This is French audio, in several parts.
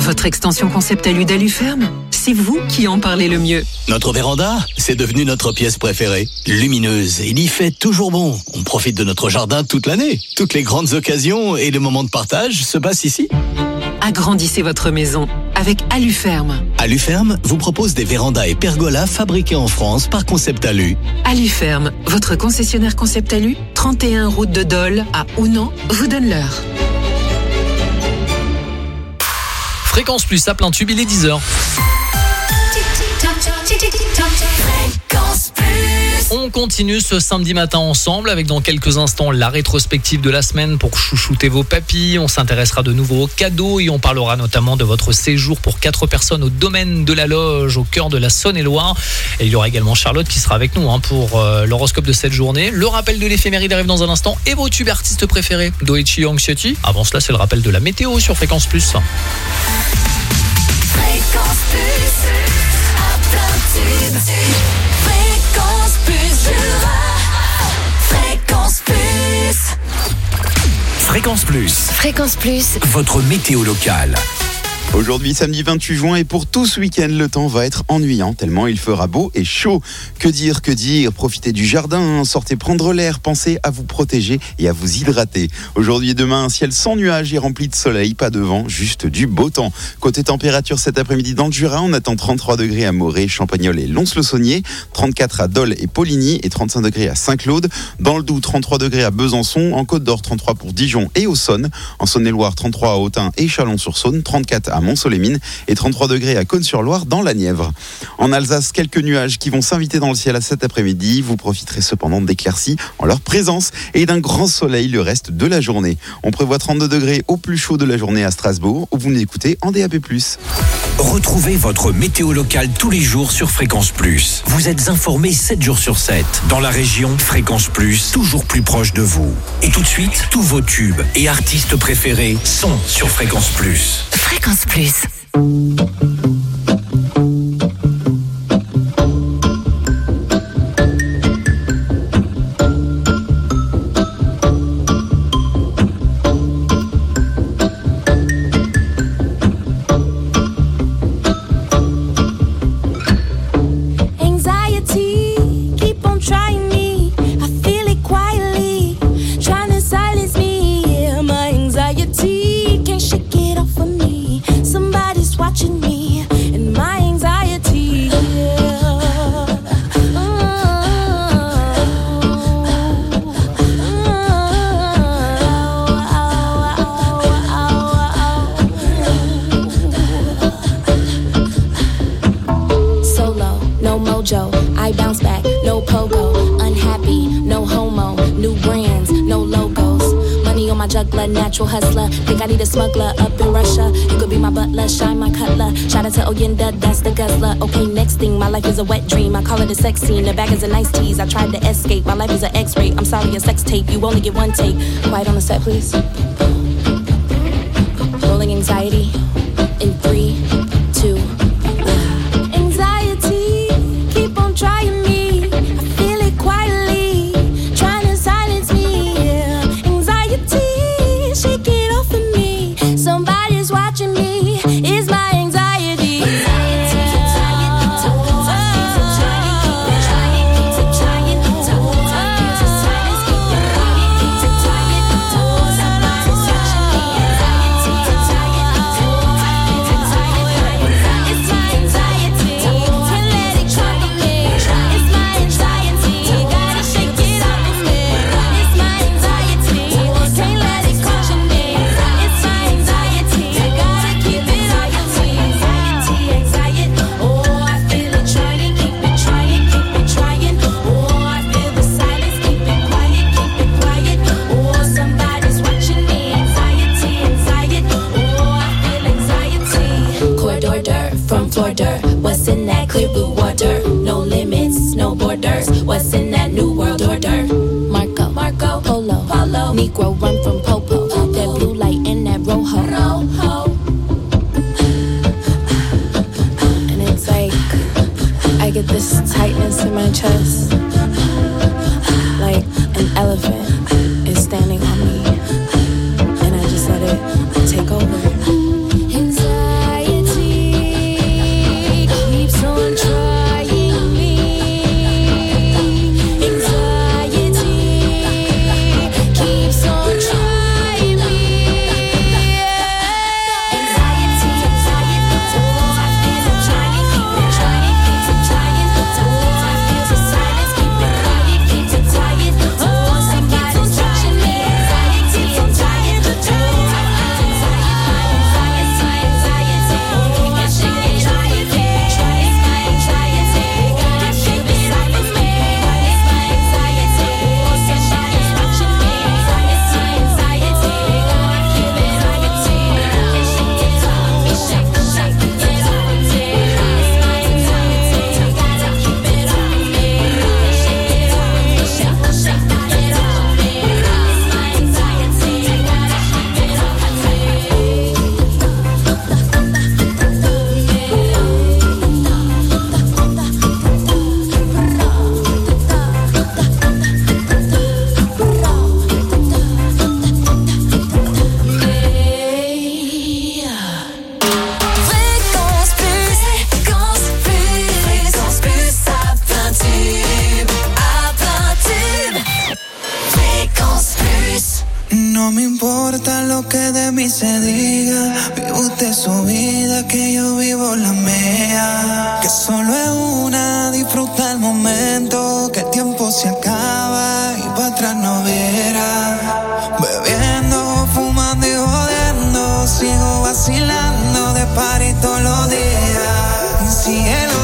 Votre extension Concept Alu d'Aluferme, c'est vous qui en parlez le mieux. Notre véranda, c'est devenu notre pièce préférée. Lumineuse, il y fait toujours bon. On profite de notre jardin toute l'année. Toutes les grandes occasions et les moments de partage se passent ici. Agrandissez votre maison avec Aluferme. Aluferme vous propose des vérandas et pergolas fabriqués en France par Concept Alu. Aluferme, votre concessionnaire Concept Alu, 31 route de Dole à Ounan, vous donne l'heure. Fréquence Plus à plein tube, il est 10h. On continue ce samedi matin ensemble avec dans quelques instants la rétrospective de la semaine pour chouchouter vos papilles. On s'intéressera de nouveau aux cadeaux et on parlera notamment de votre séjour pour 4 personnes au domaine de la Loge au cœur de la Saône-et-Loire. Et il y aura également Charlotte qui sera avec nous pour l'horoscope de cette journée. Le rappel de l'éphéméride arrive dans un instant et vos tubes artistes préférés, Doechii et Anxiety. Avant cela, c'est le rappel de la météo sur Fréquence Plus. Fréquence Plus, à plein tube. Fréquence Plus, Fréquence Plus. Fréquence Plus. Fréquence Plus. Votre météo locale. Aujourd'hui, samedi 28 juin, et pour tout ce week-end, le temps va être ennuyant, tellement il fera beau et chaud. Que dire, profitez du jardin, sortez prendre l'air, pensez à vous protéger et à vous hydrater. Aujourd'hui et demain, un ciel sans nuages et rempli de soleil, pas de vent, juste du beau temps. Côté température, cet après-midi dans le Jura, on attend 33 degrés à Morée, Champagnole et Lons-le-Saunier, 34 à Dole et Poligny et 35 degrés à Saint-Claude. Dans le Doubs, 33 degrés à Besançon, en Côte d'Or, 33 pour Dijon et Auxonne. En Saône-et-Loire, 33 à Autun et Chalon-sur-Saône, 34 à Mont-Soleil-Mines et 33 degrés à Cosne-sur-Loire dans la Nièvre. En Alsace, quelques nuages qui vont s'inviter dans le ciel à cet après-midi. Vous profiterez cependant d'éclaircies en leur présence et d'un grand soleil le reste de la journée. On prévoit 32 degrés au plus chaud de la journée à Strasbourg où vous nous écoutez en DAB+. Retrouvez votre météo locale tous les jours sur Fréquence Plus. Vous êtes informés 7 jours sur 7. Dans la région, Fréquence Plus, toujours plus proche de vous. Et tout de suite, tous vos tubes et artistes préférés sont sur Fréquence Plus. Fréquence Plus. Natural hustler, think I need a smuggler up in Russia. You could be my butler, shine my cutler. Shout out to Oyenda, that's the guzzler. Okay, next thing, my life is a wet dream. I call it a sex scene, the bag is a nice tease. I tried to escape, my life is an X-ray. I'm sorry, a sex tape, you only get one take. Quiet on the set, please. Rolling anxiety in 3, 2, 1. Anxiety, keep on trying me. I feel it quietly, trying to silence me. Anxiety. Shake it off of me. Somebody's watching me. It's my anxiety. What's in that clear blue water? No limits, no borders. What's in that new world order? Marco, Polo, Negro run from Popo. That blue light in that rojo. And it's like I get this tightness in my chest, like an elephant is standing on me, and I just let it take over. Anxiety. se diga, vive usted su vida, que yo vivo la mía. Que solo es una, disfruta el momento, que el tiempo se acaba y para atrás no verá. Bebiendo, fumando y jodiendo, sigo vacilando de party todos los días. Cielo.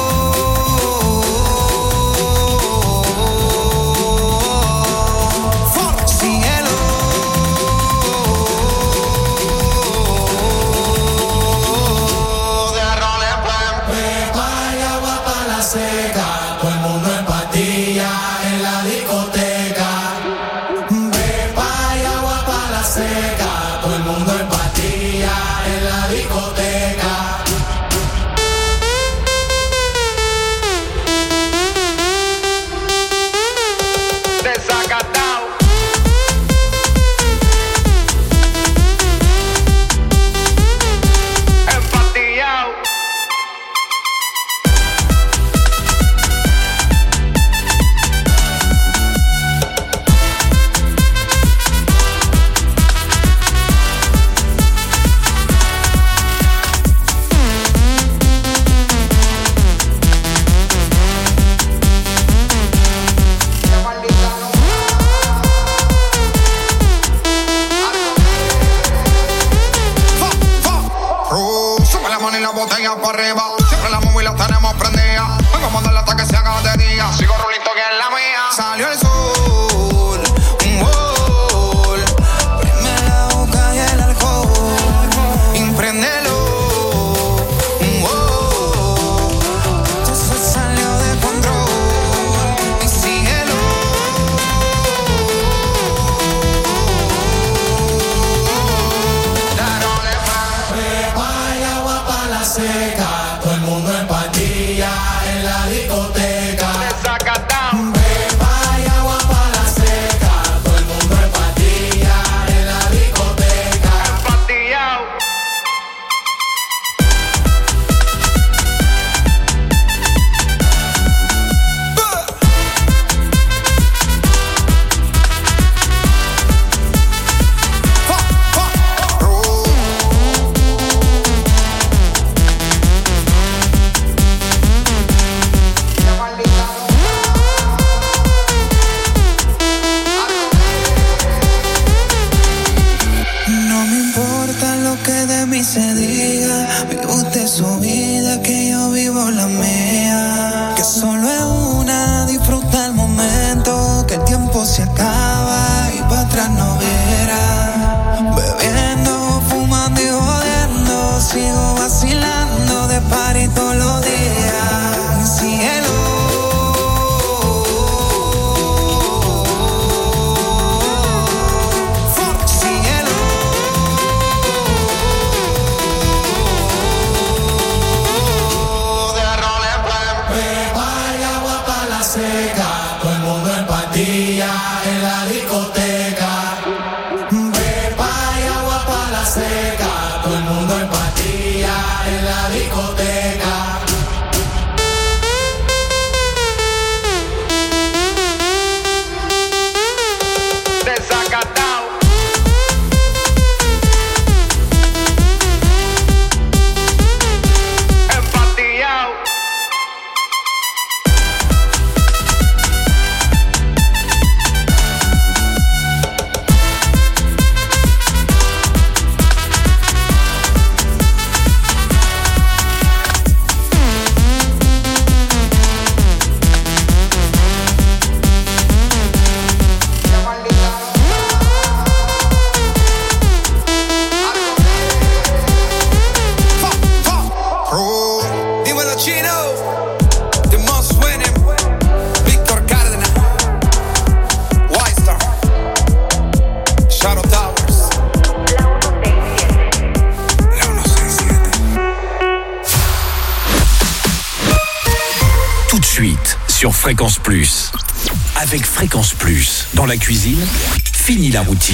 Sur Fréquence Plus. Avec Fréquence Plus, dans la cuisine, fini la routine.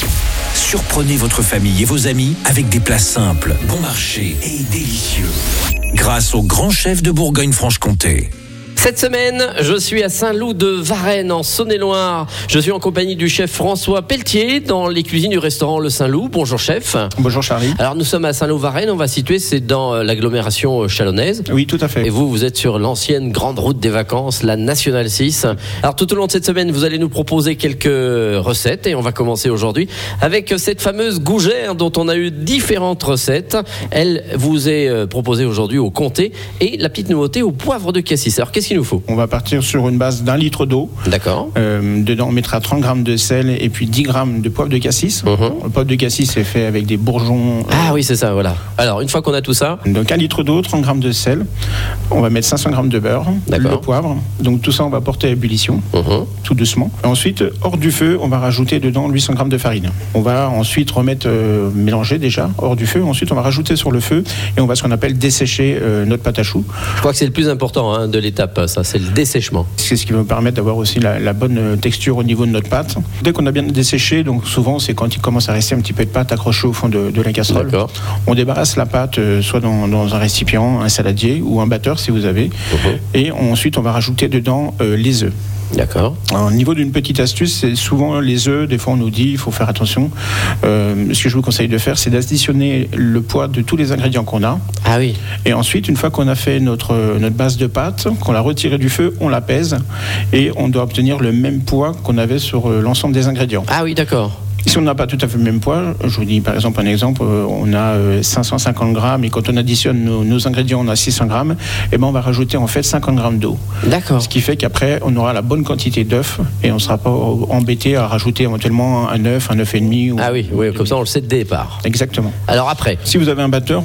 Surprenez votre famille et vos amis avec des plats simples, bon marché et délicieux. Grâce au grand chef de Bourgogne-Franche-Comté. Cette semaine, je suis à Saint-Loup de Varennes, en Saône-et-Loire. Je suis en compagnie du chef François Pelletier dans les cuisines du restaurant Le Saint-Loup. Bonjour chef. Bonjour Charlie. Alors nous sommes à Saint-Loup-Varennes, on va situer, c'est dans l'agglomération chalonnaise. Oui, tout à fait. Et vous êtes sur l'ancienne grande route des vacances, la Nationale 6. Alors tout au long de cette semaine, vous allez nous proposer quelques recettes et on va commencer aujourd'hui avec cette fameuse gougère dont on a eu différentes recettes. Elle vous est proposée aujourd'hui au comté et la petite nouveauté au poivre de cassis. Alors qu'est-ce qu'il nous faut? On va partir sur une base d'1 litre d'eau. D'accord. Dedans, on mettra 30 grammes de sel et puis 10 grammes de poivre de cassis. Le poivre de cassis est fait avec des bourgeons. Ah oui, c'est ça, voilà. Alors, une fois qu'on a tout ça. Donc 1 litre d'eau, 30 grammes de sel. On va mettre 500 grammes de beurre, le poivre. Donc tout ça, on va porter à ébullition, tout doucement. Ensuite, hors du feu, on va rajouter dedans 800 grammes de farine. On va ensuite remettre, mélanger déjà, hors du feu. Ensuite, on va rajouter sur le feu et on va ce qu'on appelle dessécher notre pâte à choux. Je crois que c'est le plus important de l'étape, ça, c'est le dessèchement. C'est ce qui va nous permettre d'avoir aussi la bonne texture au niveau de notre pâte. Dès qu'on a bien desséché, donc souvent c'est quand il commence à rester un petit peu de pâte accrochée au fond de la casserole. D'accord. On débarrasse la pâte soit dans un récipient, un saladier ou un batteur si vous avez. Et ensuite on va rajouter dedans les œufs. D'accord. Au niveau d'une petite astuce, c'est souvent les œufs. Des fois, on nous dit, il faut faire attention. Ce que je vous conseille de faire, c'est d'additionner le poids de tous les ingrédients qu'on a. Ah oui. Et ensuite, une fois qu'on a fait notre base de pâte, qu'on l'a retirée du feu, on la pèse et on doit obtenir le même poids qu'on avait sur l'ensemble des ingrédients. Ah oui, d'accord. Si on n'a pas tout à fait le même poids, je vous dis par exemple un exemple, on a 550 grammes et quand on additionne nos ingrédients, on a 600 grammes, et ben on va rajouter en fait 50 grammes d'eau. D'accord. Ce qui fait qu'après, on aura la bonne quantité d'œufs et on ne sera pas embêté à rajouter éventuellement un œuf et demi. Ah oui, comme ça on le sait de départ. Exactement. Alors après, si vous avez un batteur,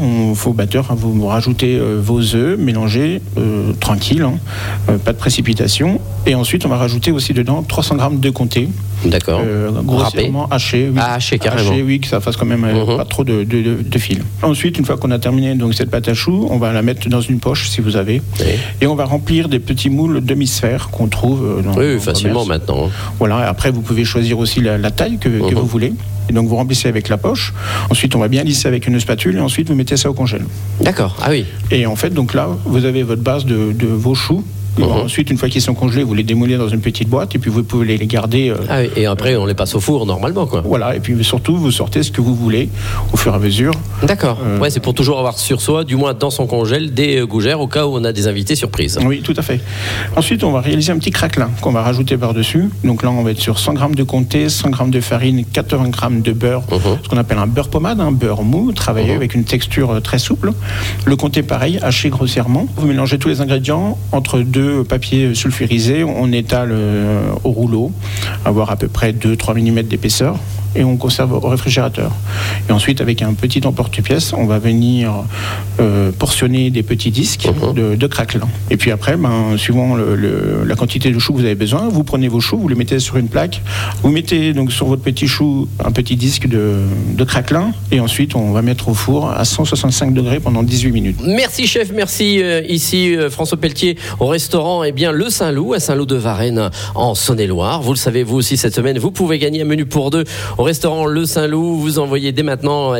vous rajoutez vos œufs, mélangez tranquille, pas de précipitation. Et ensuite, on va rajouter aussi dedans 300 grammes de comté. D'accord. Grossièrement haché. Oui. Haché carrément. Haché, oui, que ça fasse quand même pas trop de fil. Ensuite, une fois qu'on a terminé donc cette pâte à choux, on va la mettre dans une poche si vous avez. Oui. Et on va remplir des petits moules demi-sphères qu'on trouve dans facilement maintenant. Voilà. Après, vous pouvez choisir aussi la taille que vous voulez. Et donc vous remplissez avec la poche. Ensuite, on va bien lisser avec une spatule et ensuite vous mettez ça au congèle. D'accord. Ah oui. Et en fait, donc là, vous avez votre base de vos choux. Ensuite, une fois qu'ils sont congelés, vous les démoulez dans une petite boîte et puis vous pouvez les garder. Ah oui, et après, on les passe au four normalement, quoi. Voilà, et puis surtout, vous sortez ce que vous voulez au fur et à mesure. D'accord. Ouais, c'est pour toujours avoir sur soi, du moins dans son congèle, des gougères au cas où on a des invités surprises. Oui, tout à fait. Ensuite, on va réaliser un petit craquelin qu'on va rajouter par-dessus. Donc là, on va être sur 100 grammes de comté, 100 grammes de farine, 80 grammes de beurre, ce qu'on appelle un beurre pommade, un beurre mou, travaillé avec une texture très souple. Le comté, pareil, haché grossièrement. Vous mélangez tous les ingrédients entre deux papiers sulfurisé, on étale au rouleau, avoir à peu près 2-3 mm d'épaisseur et on conserve au réfrigérateur. Et ensuite, avec un petit emporte-pièce, on va venir portionner des petits disques de craquelin. Et puis après, suivant la quantité de choux que vous avez besoin, vous prenez vos choux, vous les mettez sur une plaque, vous mettez donc sur votre petit chou un petit disque de craquelin et ensuite on va mettre au four à 165 degrés pendant 18 minutes. Merci chef, merci. Ici François Pelletier au restaurant Le Saint-Loup à Saint-Loup de Varennes en Saône-et-Loire. Vous le savez, vous aussi cette semaine, vous pouvez gagner un menu pour deux au restaurant Le Saint-Loup. Vous envoyez dès maintenant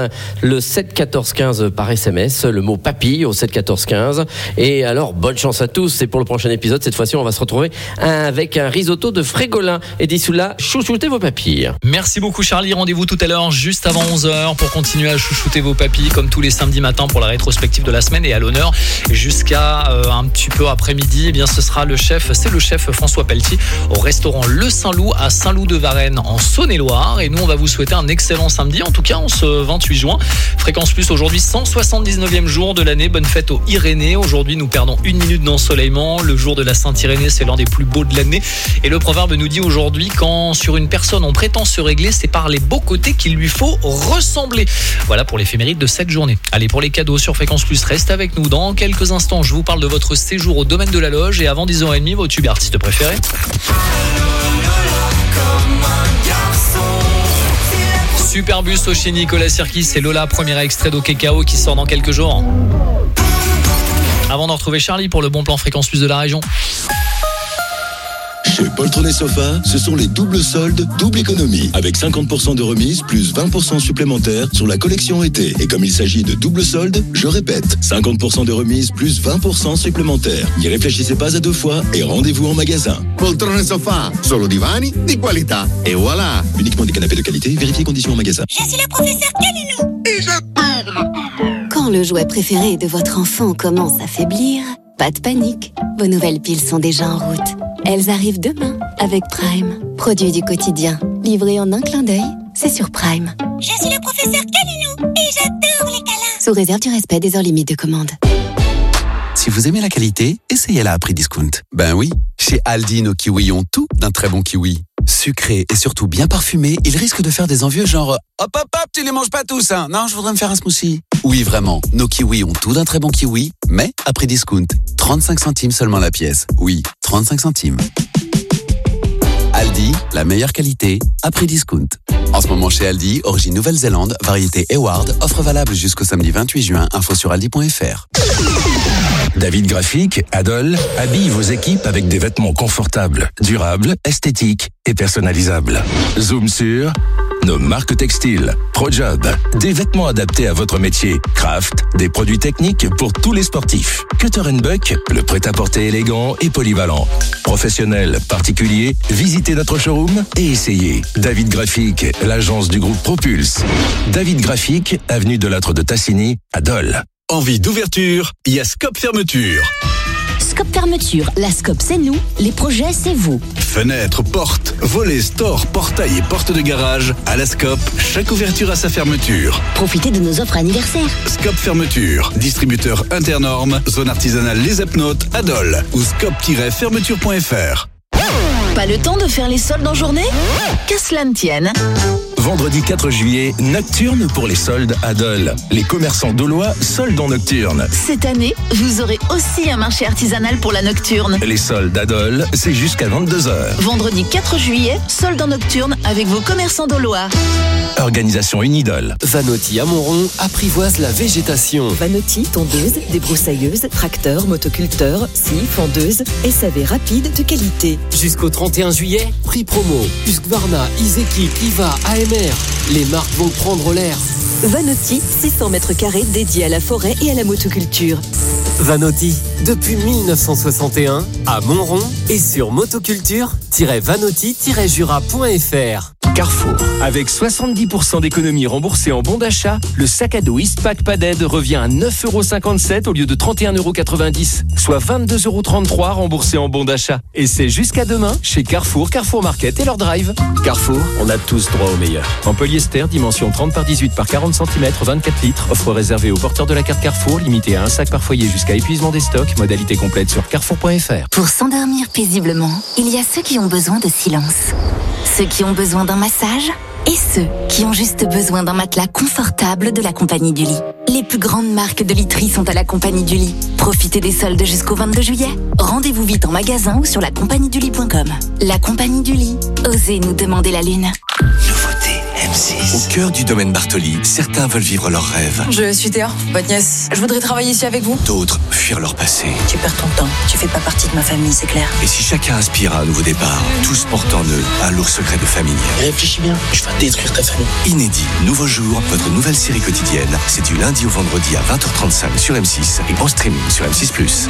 le 7 14 15 par SMS, le mot papille au 7 14 15. Et alors bonne chance à tous. Et pour le prochain épisode, cette fois-ci, on va se retrouver avec un risotto de frégolin. Et d'ici là, chouchoutez vos papilles. Merci beaucoup Charlie. Rendez-vous tout à l'heure juste avant 11h pour continuer à chouchouter vos papilles comme tous les samedis matins pour la rétrospective de la semaine. Et à l'honneur jusqu'à un petit peu après-midi, ce sera le chef François Pelletier au restaurant Le Saint-Loup à Saint-Loup de Varennes en Saône-et-Loire. Et nous, on va vous souhaiter un excellent samedi, en tout cas en ce 28 juin. Fréquence Plus aujourd'hui, 179e jour de l'année. Bonne fête aux Irénée. Aujourd'hui, nous perdons 1 minute d'ensoleillement. Le jour de la Sainte-Irénée, c'est l'un des plus beaux de l'année. Et le proverbe nous dit aujourd'hui, quand sur une personne on prétend se régler, c'est par les beaux côtés qu'il lui faut ressembler. Voilà pour l'éphéméride de cette journée. Allez, pour les cadeaux sur Fréquence Plus, reste avec nous. Dans quelques instants, je vous parle de votre séjour au domaine de la Loge. Et avant 10h30, vos tubes artistes préférés. Superbus au chez Nicolas Sirkis et Lola, premier extrait d'Okekao qui sort dans quelques jours. Avant de retrouver Charlie pour le bon plan Fréquence Plus de la région. Chez Poltron et Sofa, ce sont les doubles soldes, double économie. Avec 50% de remise, plus 20% supplémentaires sur la collection été. Et comme il s'agit de double soldes, je répète, 50% de remise, plus 20% supplémentaires. N'y réfléchissez pas à deux fois et rendez-vous en magasin. Poltron et Sofa, solo divani di qualità. Et voilà. Uniquement des canapés de qualité, vérifiez conditions en magasin. Je suis le professeur Calinou. Et j'adore. Quand le jouet préféré de votre enfant commence à faiblir, pas de panique. Vos nouvelles piles sont déjà en route. Elles arrivent demain avec Prime. Produit du quotidien. Livré en un clin d'œil, c'est sur Prime. Je suis le professeur Calinou et j'adore les câlins. Sous réserve du respect des heures limites de commande. Si vous aimez la qualité, essayez-la à prix discount. Ben oui, chez Aldi, nos kiwis ont tout d'un très bon kiwi. Sucré et surtout bien parfumé, ils risquent de faire des envieux genre « Hop, hop, hop, tu les manges pas tous, hein. Non, je voudrais me faire un smoothie. » Oui, vraiment, nos kiwis ont tout d'un très bon kiwi, mais à prix discount. 35 centimes seulement la pièce. Oui, 35 centimes. Aldi, la meilleure qualité, à prix discount. En ce moment chez Aldi, origine Nouvelle-Zélande, variété Eward, offre valable jusqu'au samedi 28 juin, info sur aldi.fr. David Graphique, Adol, habille vos équipes avec des vêtements confortables, durables, esthétiques et personnalisables. Zoom sur nos marques textiles, ProJob, des vêtements adaptés à votre métier, Craft, des produits techniques pour tous les sportifs. Cutter & Buck, le prêt-à-porter élégant et polyvalent. Professionnels, particuliers, visitez notre showroom et essayez. David Graphique, l'agence du groupe Propulse. David Graphique, avenue de Lattre de Tassigny, à Dole. Envie d'ouverture, il y a Scope Fermeture. Scope Fermeture, la Scope c'est nous, les projets c'est vous. Fenêtres, portes, volets, stores, portails et portes de garage, à la Scope, chaque ouverture a sa fermeture. Profitez de nos offres anniversaires. Scope Fermeture, distributeur Internorme, zone artisanale Les Apnotes, à Dole, ou scope-fermeture.fr. Pas le temps de faire les soldes en journée ? Qu'à cela ne tienne. Vendredi 4 juillet, Nocturne pour les soldes à Dole. Les commerçants dolois soldent en Nocturne. Cette année, vous aurez aussi un marché artisanal pour la Nocturne. Les soldes à Dole, c'est jusqu'à 22h. Vendredi 4 juillet, soldes en Nocturne avec vos commerçants dolois. Organisation Unidol. Vanotti à Montrond apprivoise la végétation. Vanotti, tondeuse, débroussailleuse, tracteur, motoculteur, scie, fendeuse, SAV rapide de qualité. Jusqu'au 31 juillet, prix promo. Husqvarna, Iseki, Kiva, AMR. Les marques vont prendre l'air. Vanotti, 600 mètres carrés dédiés à la forêt et à la motoculture. Vanotti, depuis 1961, à Montrond et sur motoculture-vanotti-jura.fr. Carrefour. Avec 70% d'économies remboursées en bon d'achat, le sac à dos Eastpak Padded revient à 9,57€ au lieu de 31,90€, soit 22,33€ remboursés en bon d'achat. Et c'est jusqu'à demain chez Carrefour, Carrefour Market et leur drive. Carrefour, on a tous droit au meilleur. En polyester, dimension 30 par 18 par 40 cm, 24 litres, offre réservée aux porteurs de la carte Carrefour, limitée à un sac par foyer jusqu'à épuisement des stocks, modalité complète sur carrefour.fr. Pour s'endormir paisiblement, il y a ceux qui ont besoin de silence. Ceux qui ont besoin d'un massage et ceux qui ont juste besoin d'un matelas confortable de la Compagnie du Lit. Les plus grandes marques de literie sont à la Compagnie du Lit. Profitez des soldes jusqu'au 22 juillet. Rendez-vous vite en magasin ou sur lacompagniedulit.com. La Compagnie du Lit. Osez nous demander la lune. Nouveauté M6. Au cœur du domaine Bartoli, certains veulent vivre leurs rêves. Je suis Théa, votre nièce. Je voudrais travailler ici avec vous. D'autres fuir leur passé. Tu perds ton temps. Tu fais pas partie de ma famille, c'est clair. Et si chacun aspire à un nouveau départ, tous portent en eux un lourd secret de famille. Réfléchis bien, je vais détruire ta famille. Inédit, nouveau jour, votre nouvelle série quotidienne. C'est du lundi au vendredi à 20h35 sur M6 et en streaming sur M6+.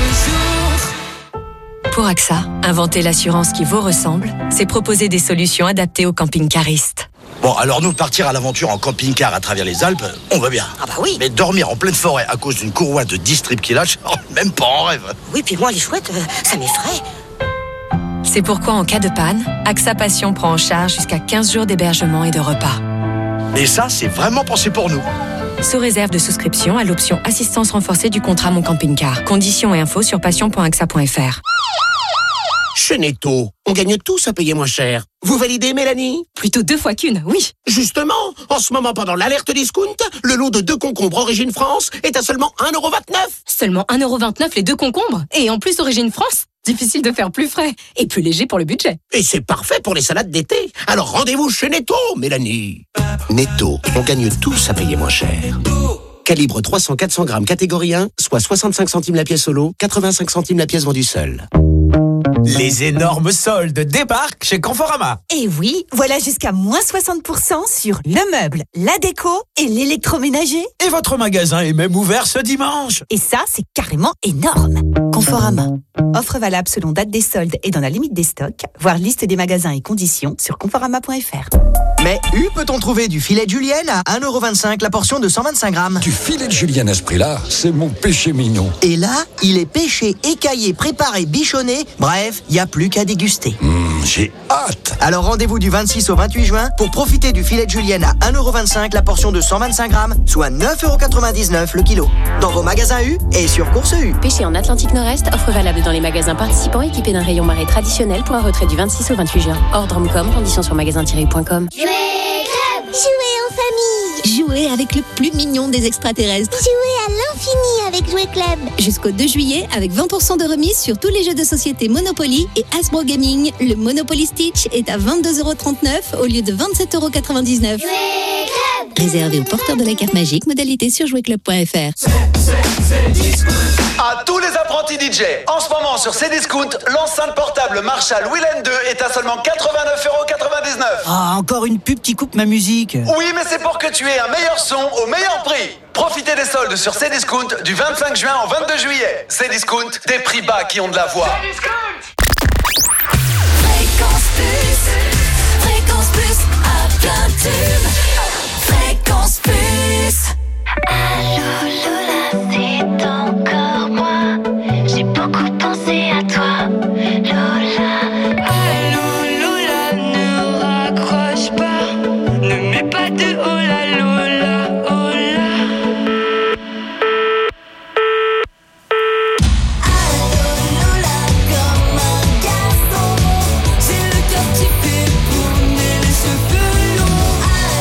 Pour AXA, inventer l'assurance qui vous ressemble, c'est proposer des solutions adaptées aux camping-caristes. Bon, alors nous, partir à l'aventure en camping-car à travers les Alpes, on va bien. Ah bah oui. Mais dormir en pleine forêt à cause d'une courroie de 10 strips qui lâche, même pas en rêve. Oui, puis moi, les chouettes, ça m'effraie. C'est pourquoi, en cas de panne, AXA Passion prend en charge jusqu'à 15 jours d'hébergement et de repas. Et ça, c'est vraiment pensé pour nous. Sous réserve de souscription à l'option assistance renforcée du contrat Mon Camping-Car. Conditions et infos sur passion.axa.fr. Chez Netto, on gagne tous à payer moins cher. Vous validez, Mélanie? Plutôt 2 fois qu'une, oui. Justement, en ce moment, pendant l'alerte discount, le lot de 2 concombres Origine France est à seulement 1,29€. Seulement 1,29€ les 2 concombres. Et en plus, Origine France, difficile de faire plus frais. Et plus léger pour le budget. Et c'est parfait pour les salades d'été. Alors rendez-vous chez Netto, Mélanie. Netto, on gagne tous à payer moins cher. Calibre 300-400 grammes catégorie 1, soit 65 centimes la pièce solo, 85 centimes la pièce vendue seule. Les énormes soldes débarquent chez Conforama. Et oui, voilà jusqu'à moins 60% sur le meuble, la déco et l'électroménager. Et votre magasin est même ouvert ce dimanche. Et ça, c'est carrément énorme. Conforama. Offre valable selon date des soldes et dans la limite des stocks. Voir liste des magasins et conditions sur conforama.fr. Mais peut-on trouver du filet de julienne à 1,25€ la portion de 125 grammes? Du filet de julienne à ce prix-là, c'est mon péché mignon. Et là, il est pêché, écaillé, préparé, bichonné. Bref, il n'y a plus qu'à déguster. J'ai hâte. Alors rendez-vous du 26 au 28 juin pour profiter du filet de julienne à 1,25€ la portion de 125 grammes, soit 9,99€ le kilo. Dans vos magasins U et sur Course U. Pêché en Atlantique Nord-Est, offre valable dans les magasins participants équipés d'un rayon marée traditionnel pour un retrait du 26 au 28 juin. Hors Dromcom, conditions sur magasin-u.com. Jouer en famille. Jouer avec le plus mignon des extraterrestres. Jouer à l'infini avec Jouer Club. Jusqu'au 2 juillet, avec 20% de remise sur tous les jeux de société Monopoly et Hasbro Gaming, le Monopoly Stitch est à 22,39€ au lieu de 27,99€. Réservé aux porteurs de la carte magique, modalité sur jouerclub.fr. À tous les apprentis DJ, en ce moment sur Cdiscount, l'enceinte portable Marshall Willen 2 est à seulement 89,99€. Ah, encore une pub qui coupe ma musique. Oui, mais c'est pour que tu aies un meilleur son au meilleur prix. Profitez des soldes sur Cdiscount du 25 juin au 22 juillet. Cdiscount, des prix bas qui ont de la voix. Fréquence Plus, à plein tube. Fréquence Plus. Allô Lola, c'est encore moi. J'ai beaucoup pensé à toi, Lola. Allô Lola, ne raccroche pas. Ne mets pas de hola Lola, hola. Allô Lola, comme un garçon. J'ai le cœur qui fait tourner les cheveux longs.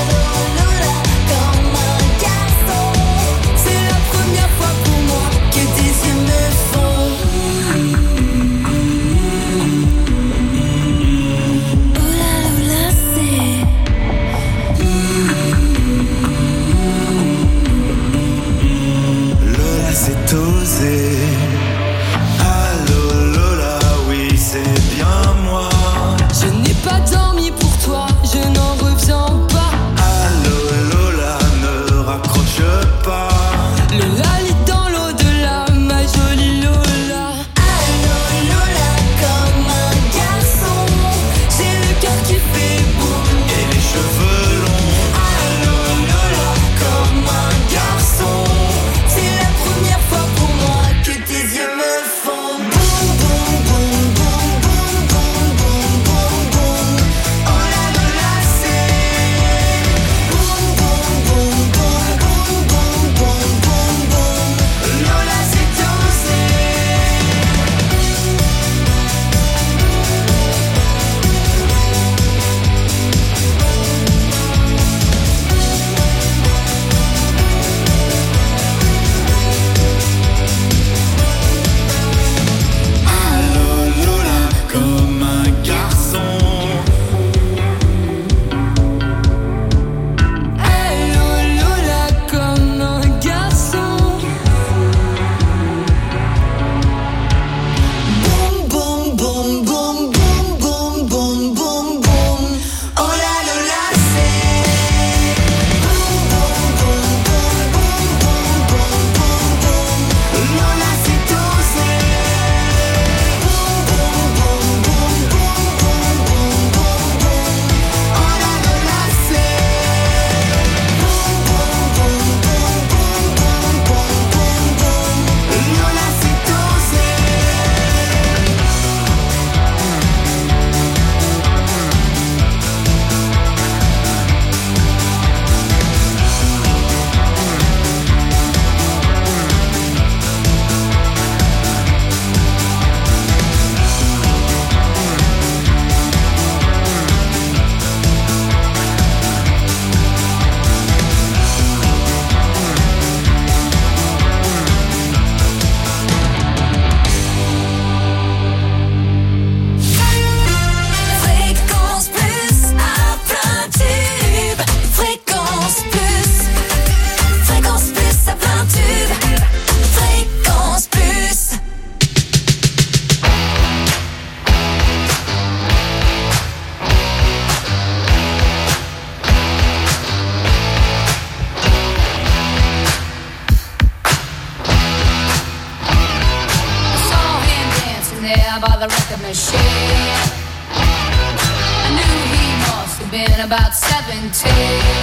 there by the record machine. I knew he must have been about 17.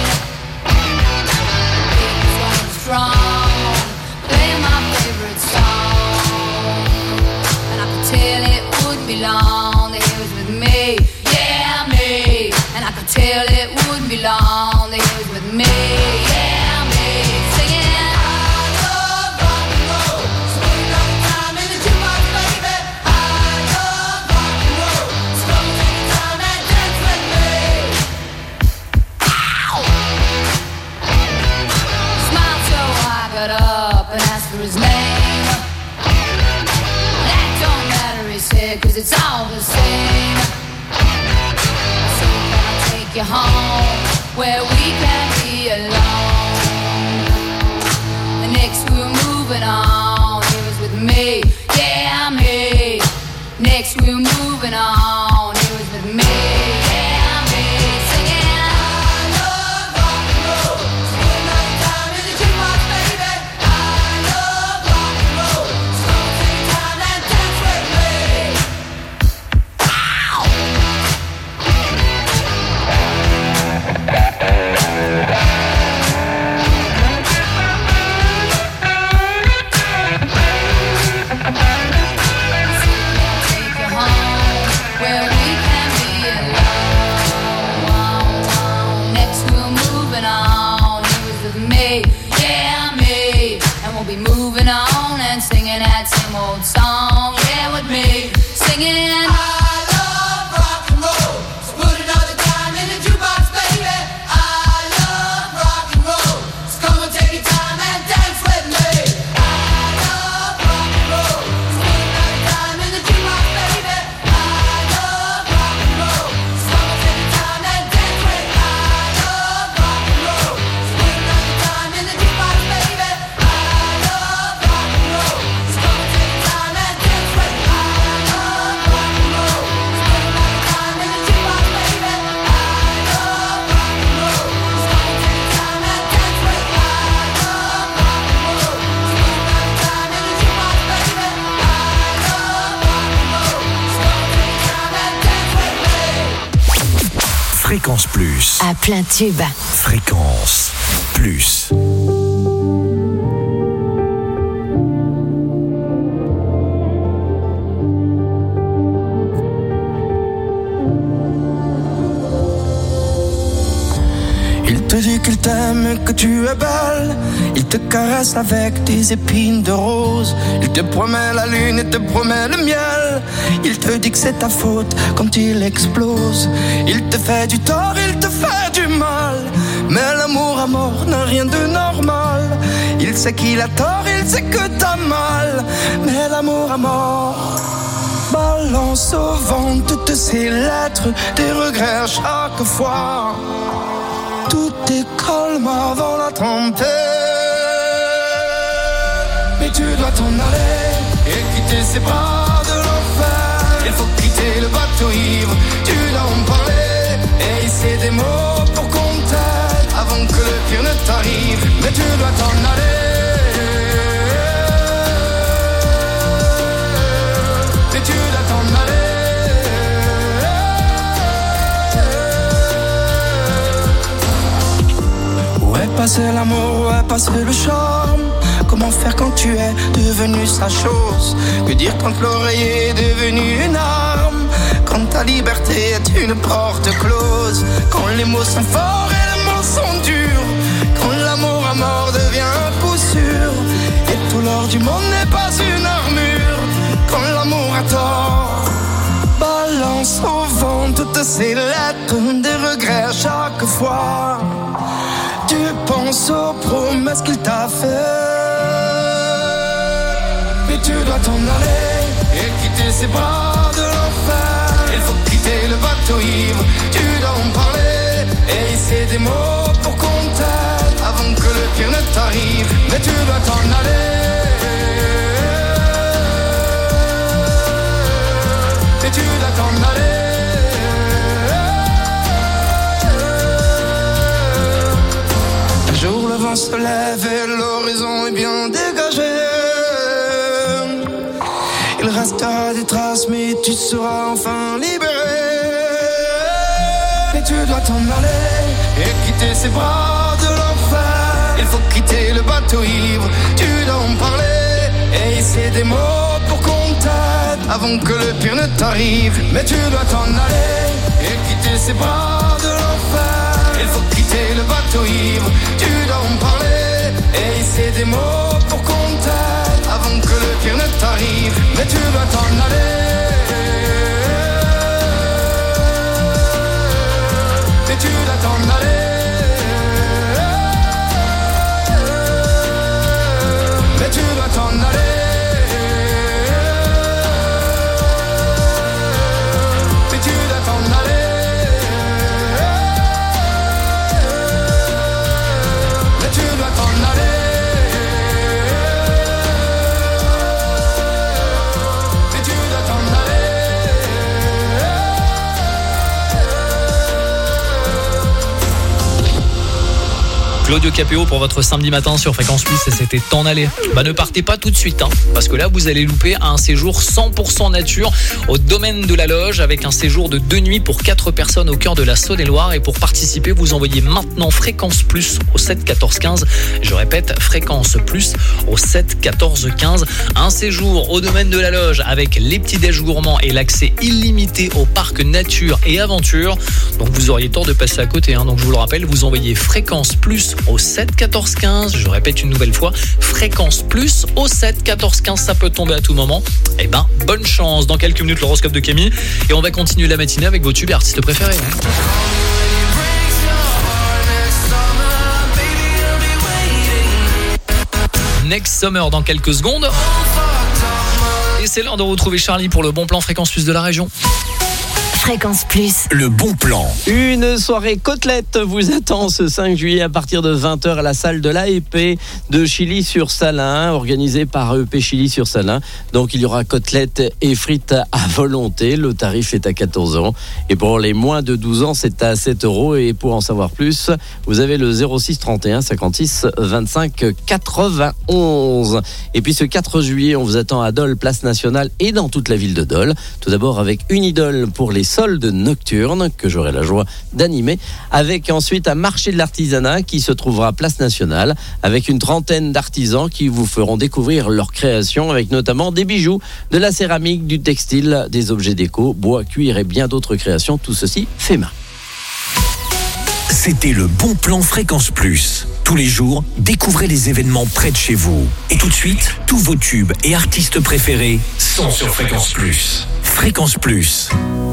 He was going strong, playing my favorite song. And I could tell it wouldn't be long that he was with me, yeah, me. And I could tell it wouldn't be long that he was with me, yeah, me. Singing up and asked for his name. That don't matter, he said, cause it's all the same. So can I take you home where we can be alone? The next we were moving on, he was with me, yeah, me. Next we were moving on, he was with me, yeah, me. Singing old song, yeah, with me singing. I love rock and roll, so put another dime in the jukebox, baby. I love rock and roll, so come and take your time and dance with me. I love rock and roll, so put another dime in the jukebox, baby. I love rock and roll, so come and take your time and dance with me. I love rock and roll, so put another dime in the jukebox, baby. I love rock and roll, so come and take your time and dance with me. I love rock and roll, so put another dime in the jukebox, baby. I love rock and roll, so come and take your time and dance with me. I love rock and roll, so put another dime in the jukebox, baby. I love rock and roll, so come and take your time and dance with me. Fréquence Plus. À plein tube. Fréquence Plus. Il te dit qu'il t'aime, que tu es belle. Il te caresse avec des épines de rose. Il te promet la lune et te promet le miel. Il te dit que c'est ta faute quand il explose. Il te fait du tort, il te fait du mal. Mais l'amour à mort n'a rien de normal. Il sait qu'il a tort, il sait que t'as mal. Mais l'amour à mort balance au vent toutes ces lettres, des regrets à chaque fois. Tout est calme avant la tempête. Mais tu dois t'en aller et quitter ces bras de l'enfer. Il faut quitter le bateau ivre, tu dois en parler et hisser des mots pour qu'on t'aide avant que le pire ne t'arrive. Mais tu dois t'en aller. Mais tu dois t'en aller. Où est passé l'amour, où est passé le charme? Comment faire quand tu es devenu sa chose? Que dire quand l'oreiller est devenu une arme? Quand ta liberté est une porte close? Quand les mots sont forts et les mots sont durs? Quand l'amour à mort devient un coup sûr? Et tout l'or du monde n'est pas une armure? Quand l'amour a tort balance au vent toutes ces lettres, des regrets à chaque fois. Tu penses aux promesses qu'il t'a fait. Mais tu dois t'en aller et quitter ces bras de l'enfer. Il faut quitter le bateau ivre, tu dois en parler et hisser des mots pour qu'on t'aide avant que le pire ne t'arrive. Mais tu dois t'en aller. Mais tu dois t'en aller. Un jour le vent se lève et l'horizon est bien dégagé. Il restera des traces, mais tu seras enfin libéré. Mais tu dois t'en aller et quitter ces bras de l'enfer. Il faut quitter le bateau ivre, tu dois en parler et essayer des mots pour qu'on t'aide avant que le pire ne t'arrive. Mais tu dois t'en aller et quitter ces bras de l'enfer. Il faut quitter le bateau ivre, tu dois en parler et essayer des mots pour qu'on t'aide avant que le pire ne t'arrive. Mais tu dois t'en aller. Mais tu dois t'en aller. Mais tu dois t'en aller. Mais tu dois t'en aller. Mais tu dois t'en aller. Mais tu dois t'en aller. Claudio Capéo pour votre samedi matin sur Fréquence Plus et c'était T'en aller. Ne partez pas tout de suite parce que là vous allez louper un séjour 100% nature au domaine de la Loge avec un séjour de 2 nuits pour 4 personnes au cœur de la Saône-et-Loire et pour participer vous envoyez maintenant Fréquence Plus au 7 14 15. Je répète Fréquence Plus au 7 14 15. Un séjour au domaine de la Loge avec les petits déj gourmands et l'accès illimité au parc nature et aventure. Donc vous auriez tort de passer à côté donc je vous le rappelle, vous envoyez Fréquence Plus au 7 14 15. Je répète une nouvelle fois, Fréquence Plus au 7 14 15, ça peut tomber à tout moment. Bonne chance. Dans quelques minutes l'horoscope de Camille et on va continuer la matinée avec vos tubes et artistes préférés. Next Summer dans quelques secondes. Et c'est l'heure de retrouver Charlie pour le bon plan Fréquence Plus de la région. Fréquence Plus. Le bon plan. Une soirée côtelette vous attend ce 5 juillet à partir de 20h à la salle de l'AEP de Chilly-sur-Salins, organisée par EP Chilly-sur-Salins. Donc il y aura côtelettes et frites à volonté. Le tarif est à 14 €. Et pour les moins de 12 ans, c'est à 7 €. Et pour en savoir plus, vous avez le 06 31 56 25 91. Et puis ce 4 juillet, on vous attend à Dole, place nationale et dans toute la ville de Dole. Tout d'abord avec une idole pour les soldes nocturnes que j'aurai la joie d'animer, avec ensuite un marché de l'artisanat qui se trouvera place nationale avec une trentaine d'artisans qui vous feront découvrir leurs créations avec notamment des bijoux, de la céramique, du textile, des objets déco, bois, cuir et bien d'autres créations, tout ceci fait main. C'était le bon plan Fréquence Plus. Tous les jours, découvrez les événements près de chez vous. Et tout de suite, tous vos tubes et artistes préférés sont sur Fréquence Plus. Fréquence Plus.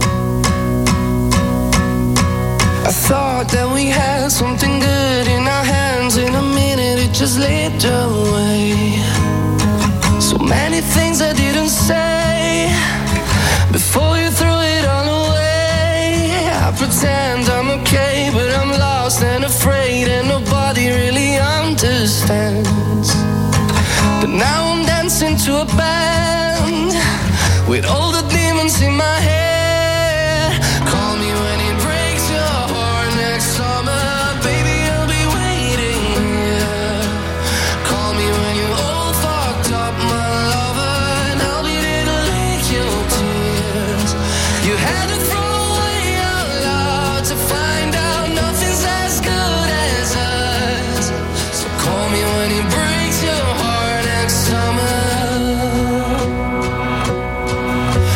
I thought that we had something good in our hands. In a minute it just slipped away. So many things I didn't say before you threw it all away. I pretend I'm okay, but I'm lost and afraid, and nobody really understands. But now I'm dancing to a band with all the demons in my head. Call me when it breaks your heart next summer, baby, I'll be waiting here. Call me when you're all fucked up, my lover, and I'll be there to lick your tears. You had to throw away out loud to find out nothing's as good as us. So call me when it breaks your heart next summer.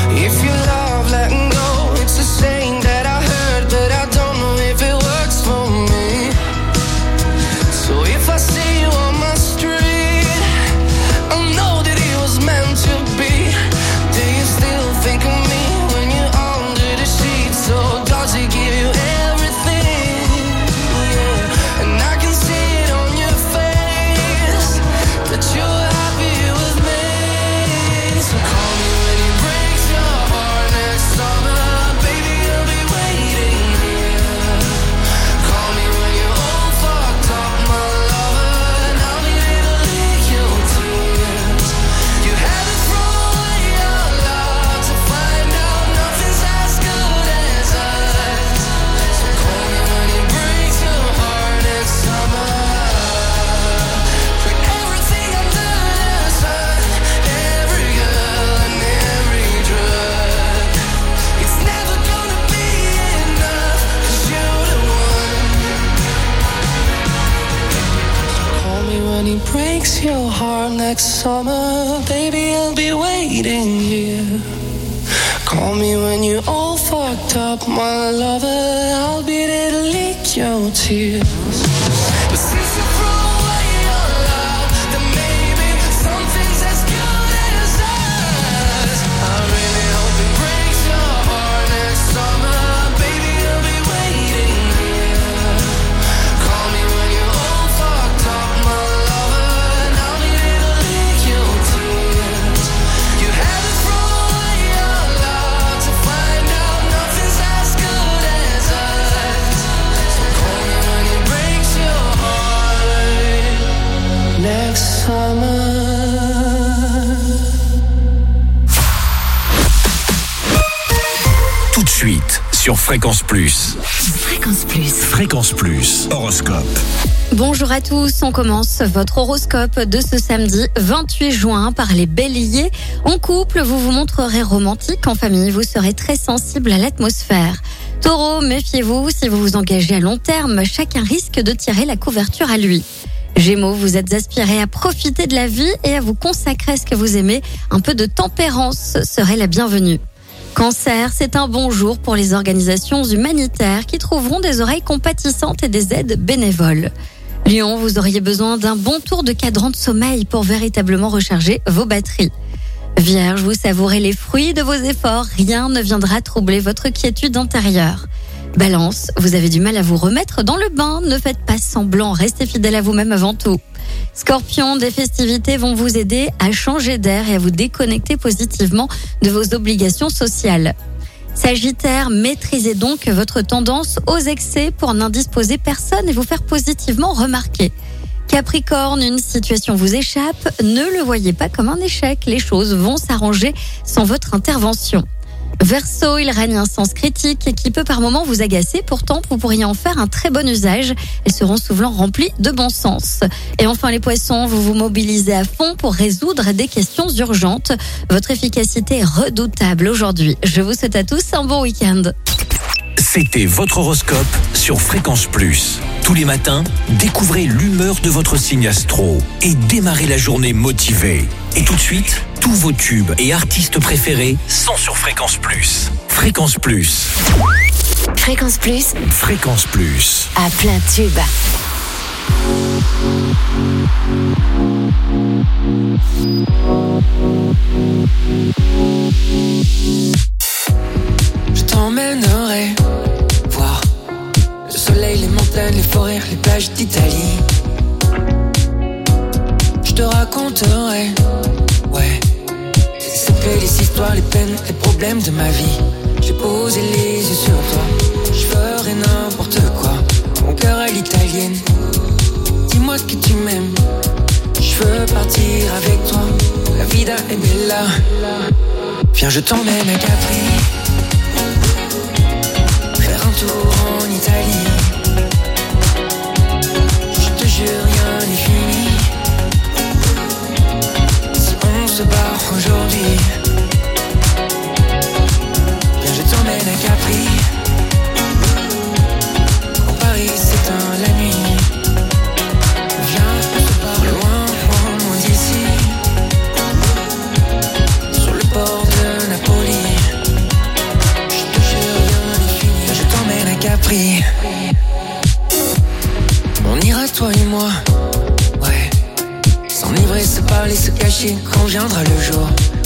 breaks your heart next summer, baby, I'll be waiting here. Call me when you're all fucked up, my lover, I'll be there to lick your tears. But since you throw away your love, then maybe something's as good as us. I really hope it breaks your heart next summer, baby, I'll be waiting here. Call me when you're all fucked up, my lover, and I'll be there to lick your tears. You had to throw away your love to find out nothing's as good as us. So call me when it breaks your heart next summer. Tout de suite sur Fréquence Plus. Fréquence Plus. Fréquence Plus, horoscope. Bonjour à tous, on commence votre horoscope de ce samedi 28 juin par les béliers. En couple, vous vous montrerez romantique, en famille, vous serez très sensible à l'atmosphère. Taureau, méfiez-vous, si vous vous engagez à long terme, chacun risque de tirer la couverture à lui. Gémeaux, vous êtes aspirés à profiter de la vie et à vous consacrer à ce que vous aimez. Un peu de tempérance serait la bienvenue. Cancer, c'est un bon jour pour les organisations humanitaires qui trouveront des oreilles compatissantes et des aides bénévoles. Lion, vous auriez besoin d'un bon tour de cadran de sommeil pour véritablement recharger vos batteries. Vierge, vous savourez les fruits de vos efforts, rien ne viendra troubler votre quiétude intérieure. Balance, vous avez du mal à vous remettre dans le bain, ne faites pas semblant, restez fidèle à vous-même avant tout. Scorpion, des festivités vont vous aider à changer d'air et à vous déconnecter positivement de vos obligations sociales. Sagittaire, maîtrisez donc votre tendance aux excès pour n'indisposer personne et vous faire positivement remarquer. Capricorne, une situation vous échappe, ne le voyez pas comme un échec, les choses vont s'arranger sans votre intervention. Verseau, il règne un sens critique qui peut par moments vous agacer, pourtant vous pourriez en faire un très bon usage. Elles seront souvent remplies de bon sens. Et enfin les poissons, vous vous mobilisez à fond pour résoudre des questions urgentes. Votre efficacité est redoutable aujourd'hui. Je vous souhaite à tous un bon week-end. C'était votre horoscope sur Fréquence Plus. Tous les matins, découvrez l'humeur de votre signe astro et démarrez la journée motivé. Et tout de suite, tous vos tubes et artistes préférés sont sur Fréquence Plus. Fréquence Plus. Fréquence Plus. Fréquence Plus. À plein tube. Je t'emmènerai voir le soleil, les montagnes, les forêts, les plages d'Italie. Je te raconterai, ouais, les secrets, les histoires, les peines, les problèmes de ma vie. J'ai posé les yeux sur toi, je ferai n'importe quoi. Mon cœur à l'italienne, dis-moi que tu m'aimes. Je veux partir avec toi, la vida è bella. Viens, je t'emmène à Capri, faire un tour en Italie. Je te jure, rien n'est fini. Si on se barre aujourd'hui, viens, je t'emmène à Capri. En Paris s'éteint la nuit. Viens, on se barre loin, loin, loin d'ici. Sur le port de Napoli. Je te jure, rien n'est fini. Je t'emmène à Capri. On ira toi et moi, ouais. S'enivrer, se parler, se cacher quand viendra le jour.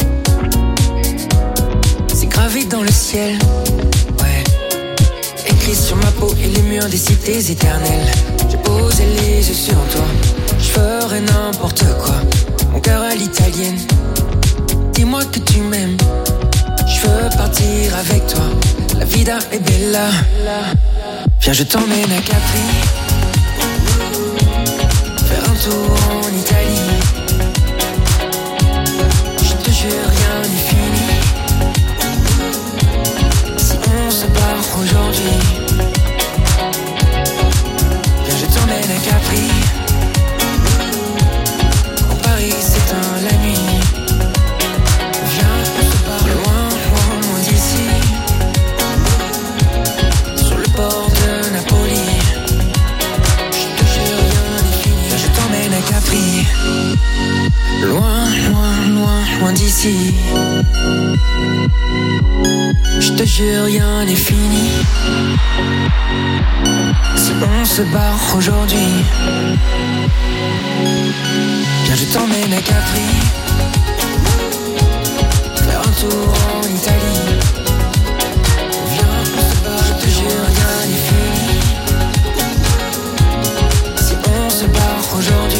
C'est gravé dans le ciel, ouais. Écrit sur ma peau et les murs des cités éternelles. J'ai posé les yeux sur toi, je ferai n'importe quoi. Mon cœur à l'italienne, dis-moi que tu m'aimes. Je veux partir avec toi, la vida è bella. Viens, je t'emmène à Capri, faire un tour en Italie. Je te jure, rien n'est fini. Si on se barre aujourd'hui, viens, je t'emmène à Capri. En Paris s'éteint la nuit. Viens, on se barre loin, loin, loin d'ici. Sur le port de Napoli. Je te jure, rien n'est fini. Viens, je t'emmène à Capri. Loin, loin, loin, loin d'ici. Je te jure, rien n'est fini. Si on se barre aujourd'hui, viens, je t'emmène à Capri, faire un tour en Italie. Viens, on se barre, je te jure, rien n'est fini. Si on se barre aujourd'hui,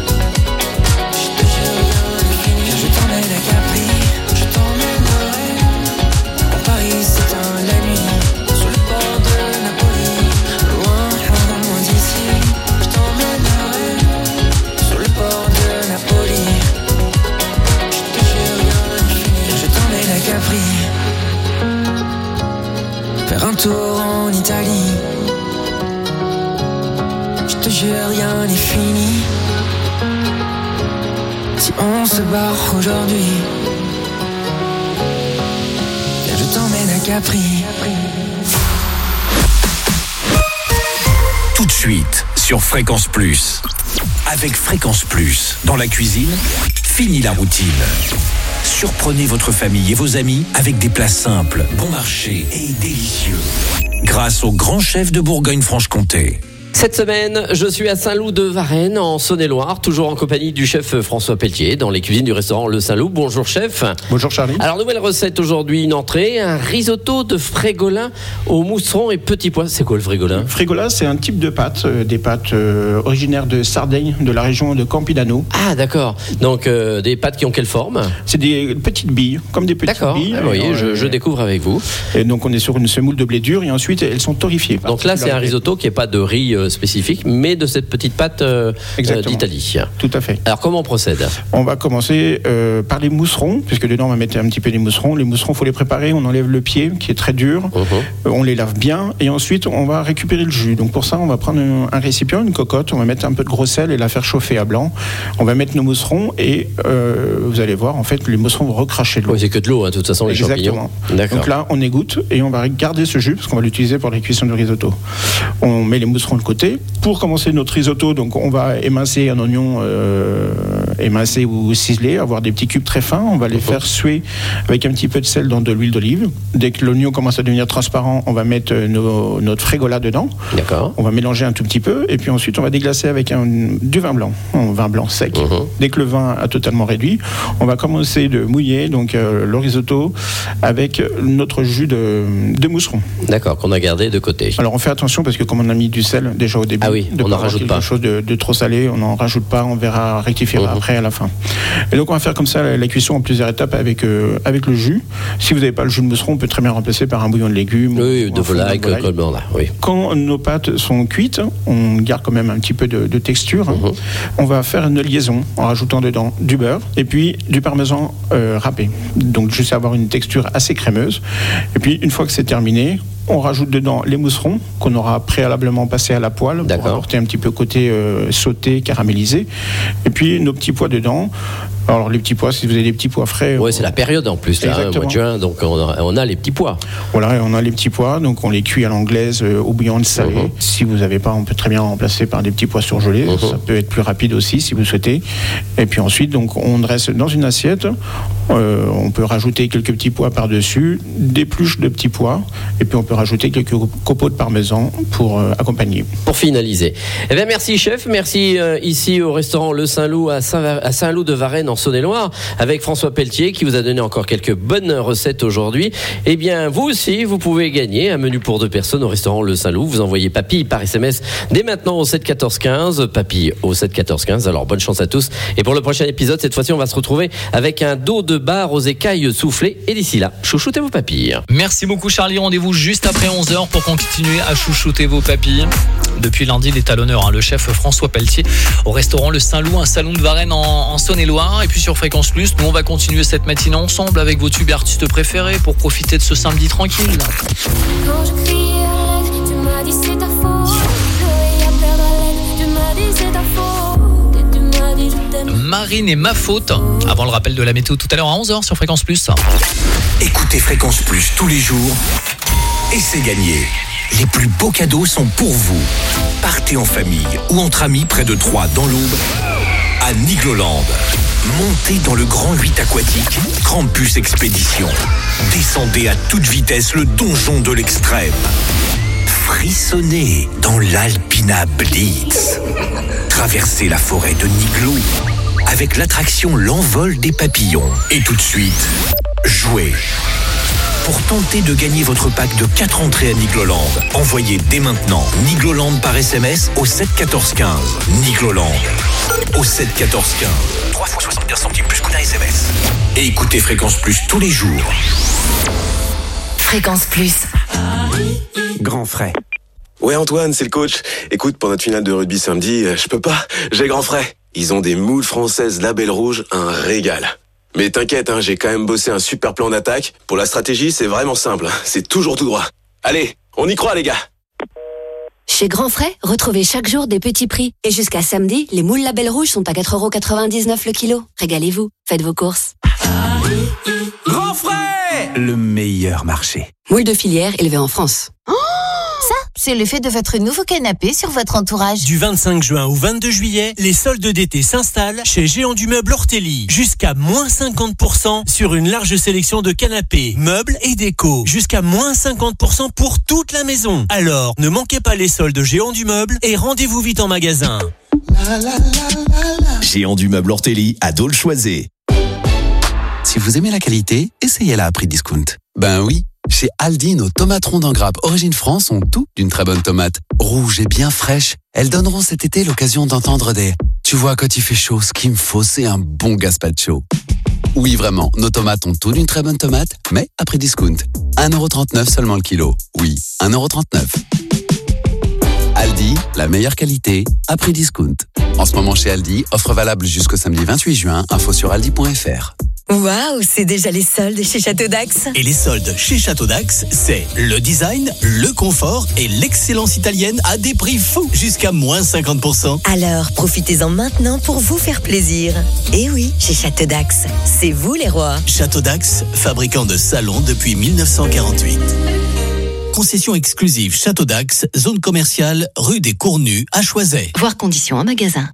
un tour en Italie. Je te jure, rien n'est fini. Si on se barre aujourd'hui, je t'emmène à Capri. Tout de suite sur Fréquence Plus. Avec Fréquence Plus, dans la cuisine, fini la routine. Surprenez votre famille et vos amis avec des plats simples, bon marché et délicieux. Grâce au grand chef de Bourgogne-Franche-Comté. Cette semaine, je suis à Saint-Loup de Varennes, en Saône-et-Loire, toujours en compagnie du chef François Pelletier, dans les cuisines du restaurant Le Saint-Loup. Bonjour chef. Bonjour Charlie. Alors, nouvelle recette aujourd'hui, une entrée, un risotto de frégolin au mousseron et petits pois. C'est quoi le frégolin ? Frégolin, c'est un type de pâte, des pâtes originaires de Sardaigne, de la région de Campidano. Ah d'accord, donc des pâtes qui ont quelle forme ? C'est des petites billes, comme des petites billes. D'accord, oui, je découvre avec vous. Et donc on est sur une semoule de blé dur et ensuite elles sont torréfiées. Donc là c'est un risotto qui n'est pas de riz spécifique, mais de cette petite pâte d'Italie. Tout à fait. Alors comment on procède ? On va commencer par les mousserons, puisque dedans on va mettre un petit peu des mousserons. Les mousserons, il faut les préparer, on enlève le pied qui est très dur, on les lave bien et ensuite on va récupérer le jus. Donc pour ça on va prendre un récipient, une cocotte, on va mettre un peu de gros sel et la faire chauffer à blanc. On va mettre nos mousserons et vous allez voir, en fait les mousserons vont recracher de l'eau. Oui, c'est que de l'eau, de toute façon, les champignons. D'accord. Donc là on égoutte et on va garder ce jus parce qu'on va l'utiliser pour la cuisson du risotto. On met les mousserons de côté. Pour commencer notre risotto, donc on va émincer un oignon émincé ou ciselé, avoir des petits cubes très fins. On va les faire suer avec un petit peu de sel dans de l'huile d'olive. Dès que l'oignon commence à devenir transparent, on va mettre notre frégola dedans. D'accord. On va mélanger un tout petit peu et puis ensuite on va déglacer avec du vin blanc, un vin blanc sec. Dès que le vin a totalement réduit, on va commencer de mouiller donc le risotto avec notre jus de mousseron. D'accord, qu'on a gardé de côté. Alors on fait attention parce que comme on a mis du sel déjà au début, on n'en rajoute pas. Quelque chose de trop salé, on n'en rajoute pas, on verra rectifier après à la fin. Et donc on va faire comme ça la cuisson en plusieurs étapes avec le jus. Si vous n'avez pas le jus de mousseron, on peut très bien remplacer par un bouillon de légumes. Oui, de volaille, oui. Quand nos pâtes sont cuites, on garde quand même un petit peu de texture. On va faire une liaison en rajoutant dedans du beurre et puis du parmesan râpé. Donc juste avoir une texture assez crémeuse. Et puis une fois que c'est terminé, on rajoute dedans les mousserons qu'on aura préalablement passés à la poêle pour apporter un petit peu côté sauté, caramélisé. Et puis nos petits pois dedans. Alors les petits pois, si vous avez des petits pois frais... Oui, c'est la période en plus, là, mois de juin, donc on a les petits pois. Voilà, on a les petits pois, donc on les cuit à l'anglaise au bouillon de salé. Si vous n'avez pas, on peut très bien remplacer par des petits pois surgelés. Ça peut être plus rapide aussi si vous souhaitez. Et puis ensuite, donc, on dresse dans une assiette. On peut rajouter quelques petits pois par-dessus, des pluches de petits pois, et puis on peut rajouter quelques copeaux de parmesan pour accompagner. Pour finaliser. Eh bien, merci chef, merci ici au restaurant Le Saint-Loup à Saint-Loup de Varennes en Saône-et-Loire avec François Pelletier qui vous a donné encore quelques bonnes recettes aujourd'hui. Eh bien, vous aussi, vous pouvez gagner un menu pour 2 personnes au restaurant Le Saint-Loup. Vous envoyez papille par SMS dès maintenant au 7 14 15. Papille au 7 14 15. Alors, bonne chance à tous. Et pour le prochain épisode, cette fois-ci, on va se retrouver avec un dos de bar aux écailles soufflées. Et d'ici là, chouchoutez vos papilles. Merci beaucoup Charlie. Rendez-vous juste après 11h pour continuer à chouchouter vos papilles. Depuis lundi, il est à l'honneur, le chef François Pelletier au restaurant Le Saint-Loup, un salon de Varennes en Saône-et-Loire. Et puis sur Fréquence Plus, nous on va continuer cette matinée ensemble avec vos tubes artistes préférés pour profiter de ce samedi tranquille. Quand je criais à l'aide, tu m'as dit c'est ta faute. Pleurer à perdre haleine, tu m'as dit c'est ta faute. Et tu m'as dit je t'aime. Marine et ma faute. Avant le rappel de la météo tout à l'heure à 11h sur Fréquence Plus. Écoutez Fréquence Plus tous les jours et c'est gagné. Les plus beaux cadeaux sont pour vous. Partez en famille ou entre amis près de Troyes dans l'Aube à Nigloland. Montez dans le Grand 8 aquatique, Campus Expédition. Descendez à toute vitesse le donjon de l'extrême. Frissonnez dans l'Alpina Blitz. Traversez la forêt de Niglo avec l'attraction L'Envol des papillons. Et tout de suite, jouez. Pour tenter de gagner votre pack de 4 entrées à Nigloland, envoyez dès maintenant Nigloland par SMS au 7 14 15. Nigloland au 7 14 15. 3 fois 75 centimes plus coût d'un SMS. Et écoutez Fréquence Plus tous les jours. Fréquence Plus. Grand frais. Ouais Antoine, c'est le coach. Écoute, pour notre finale de rugby samedi, je peux pas, j'ai grand frais. Ils ont des moules françaises label rouge, un régal. Mais t'inquiète, j'ai quand même bossé un super plan d'attaque. Pour la stratégie, c'est vraiment simple, c'est toujours tout droit. Allez, on y croit les gars. Chez Grand Frais, retrouvez chaque jour des petits prix. Et jusqu'à samedi, les moules label rouge sont à 4,99€ le kilo. Régalez-vous, faites vos courses. Grand Frais, le meilleur marché. Moules de filière élevées en France. Ça, c'est l'effet de votre nouveau canapé sur votre entourage. Du 25 juin au 22 juillet, les soldes d'été s'installent chez Géant du Meuble Ortelli. Jusqu'à moins 50% sur une large sélection de canapés, meubles et déco. Jusqu'à moins 50% pour toute la maison. Alors, ne manquez pas les soldes Géant du Meuble et rendez-vous vite en magasin. Géant du Meuble Ortelli à Dole-Choisé. Si vous aimez la qualité, essayez-la à prix discount. Ben oui, chez Aldi, nos tomates rondes en grappe Origine France ont tout d'une très bonne tomate. Rouges et bien fraîches, elles donneront cet été l'occasion d'entendre des « Tu vois, quand il fait chaud, ce qu'il me faut, c'est un bon gazpacho ». Oui, vraiment, nos tomates ont tout d'une très bonne tomate, mais à prix discount. 1,39€ seulement le kilo. Oui, 1,39€. Aldi, la meilleure qualité, à prix discount. En ce moment chez Aldi, offre valable jusqu'au samedi 28 juin, info sur aldi.fr. Waouh, c'est déjà les soldes chez Château d'Axe. Et les soldes chez Château d'Axe, c'est le design, le confort et l'excellence italienne à des prix fous, jusqu'à moins 50%. Alors, profitez-en maintenant pour vous faire plaisir. Et oui, chez Château d'Axe, c'est vous les rois. Château d'Axe, fabricant de salons depuis 1948. Concession exclusive Château d'Axe, zone commerciale, rue des Cournus à Choiset. Voir conditions en magasin.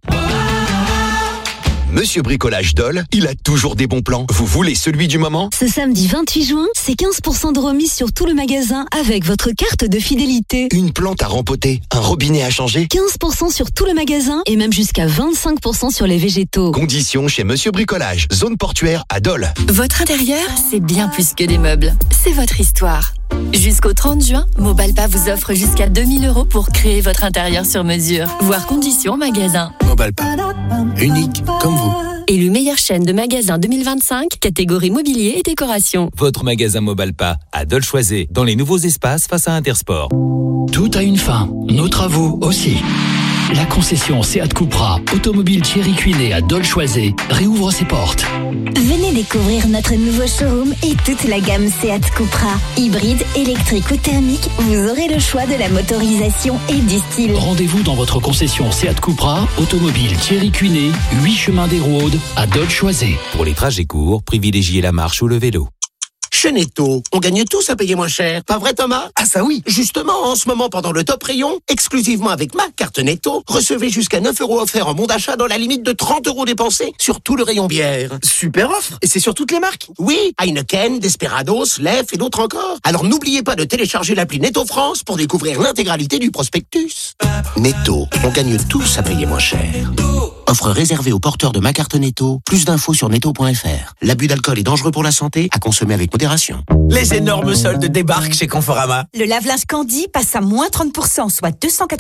Monsieur Bricolage Dole, il a toujours des bons plans. Vous voulez celui du moment ? Ce samedi 28 juin, c'est 15% de remise sur tout le magasin avec votre carte de fidélité. Une plante à rempoter, un robinet à changer. 15% sur tout le magasin et même jusqu'à 25% sur les végétaux. Conditions chez Monsieur Bricolage, zone portuaire à Dole. Votre intérieur, c'est bien plus que des meubles. C'est votre histoire. Jusqu'au 30 juin, Mobalpa vous offre jusqu'à 2000 € pour créer votre intérieur sur mesure. Voir conditions en magasin. Mobalpa, unique comme vous. Élu meilleure chaîne de magasins 2025, catégorie mobilier et décoration. Votre magasin Mobalpa à Dole-Choisé, dans les nouveaux espaces face à Intersport. Tout a une fin, nos travaux aussi. La concession Seat Cupra, automobile Thierry Cuinet à Dole-Choisé, réouvre ses portes. Venez découvrir notre nouveau showroom et toute la gamme Seat Cupra. Hybride, électrique ou thermique, vous aurez le choix de la motorisation et du style. Rendez-vous dans votre concession Seat Cupra, automobile Thierry Cuinet, 8 chemin des Rôdes à Dole-Choisé. Pour les trajets courts, privilégiez la marche ou le vélo. Chez Netto, on gagne tous à payer moins cher. Pas vrai Thomas ? Ah ça oui. Justement, en ce moment, pendant le top rayon, exclusivement avec ma carte Netto, recevez jusqu'à 9 € offerts en bon d'achat dans la limite de 30 € dépensés sur tout le rayon bière. Super offre. Et c'est sur toutes les marques. Oui, Heineken, Desperados, Lef et d'autres encore. Alors n'oubliez pas de télécharger l'appli Netto France pour découvrir l'intégralité du prospectus. Netto, on gagne tous à payer moins cher. Offre réservée aux porteurs de ma carte Netto. Plus d'infos sur netto.fr. L'abus d'alcool est dangereux pour la santé, à consommer avec modération. Les énormes soldes débarquent chez Conforama. Le lave-linge Candy passe à moins 30%, soit